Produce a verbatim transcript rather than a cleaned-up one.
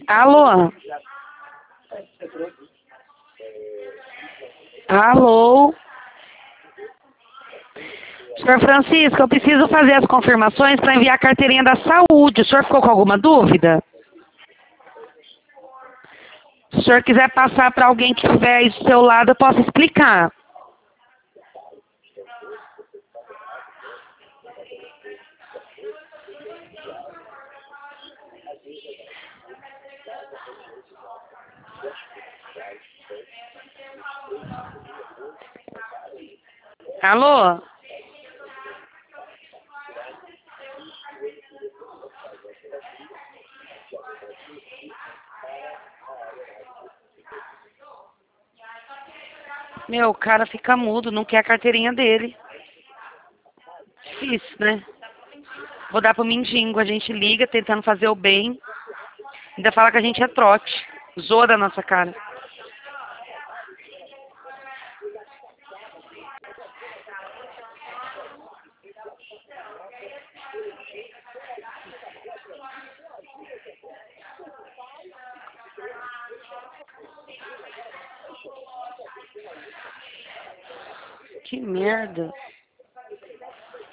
Alô? Alô? Senhor Francisco, eu preciso fazer as confirmações para enviar a carteirinha da saúde. O senhor ficou com alguma dúvida? Se o senhor quiser passar para alguém que estiver aí do seu lado, eu posso explicar. Alô? Meu, o cara fica mudo, não quer a carteirinha dele. Difícil, né? Vou dar pro mendigo, a gente liga tentando fazer o bem. Ainda fala que a gente é trote. Zoa da nossa cara. Que merda.